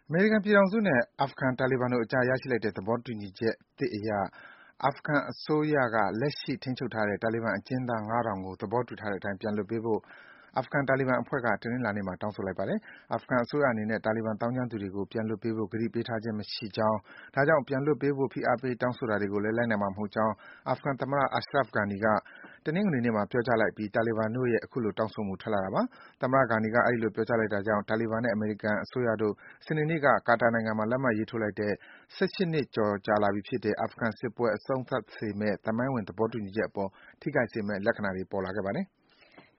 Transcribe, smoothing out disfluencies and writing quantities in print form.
အမေရိကန်ပြည်ထောင်စုနဲ့ အာဖဂန်တာလီဘန်တို့အကြား ရရှိလိုက်တဲ့ သဘောတူညီချက်သစ်အရ အာဖဂန်အစိုးရက လက်ရှိ ထိန်းချုပ်ထားတဲ့ တာလီဘန်အကျဉ်းသား ၅,၀၀၀ ကို သဘောတူထားတဲ့အတိုင်း ပြန်လွှတ်ပေးဖို့ အာဖဂန်တာလီဘန်အဖွဲ့က တနင်္လာနေ့မှာ တောင်းဆိုလိုက်ပါတယ်။ အာဖဂန်အစိုးရအနေနဲ့ တာလီဘန်သောင်းကျန်းသူတွေကို ပြန်လွှတ်ပေးဖို့ ကတိပေးထားခြင်းမရှိကြောင်း၊ ဒါကြောင့် ပြန်လွှတ်ပေးဖို့ ဖိအားပေး တောင်းဆိုတာတွေကိုလည်း လိုက်နာမှာမဟုတ်ကြောင်း အာဖဂန်သမ္မတ Ashraf Ghani က တနင်္ဂနွေနေ့မှာ ပြောကြားလိုက်အပြီး တာလီဘန်တို့ရဲ့ အခုလို တောင်းဆိုမှု ထွက်လာတာပါ။ သမ္မတ Ghani က အဲဒီလို ပြောကြားလိုက်တာကြောင့် တာလီဘန်နဲ့ အမေရိကန်အစိုးရတို့ စနေနေ့က ကာတာနိုင်ငံမှာ လက်မှတ်ရေးထိုးလိုက်တဲ့ ၁၈ နှစ်ကျော်ကြာလာပြီဖြစ်တဲ့ အာဖဂန်စစ်ပွဲ အဆုံးသတ်စေမယ့် သမိုင်းဝင် သဘောတူညီချက်အပေါ် ထိခိုက်စေမယ့် လက္ခဏာတွေ ပေါ်လာခဲ့ပါတယ်။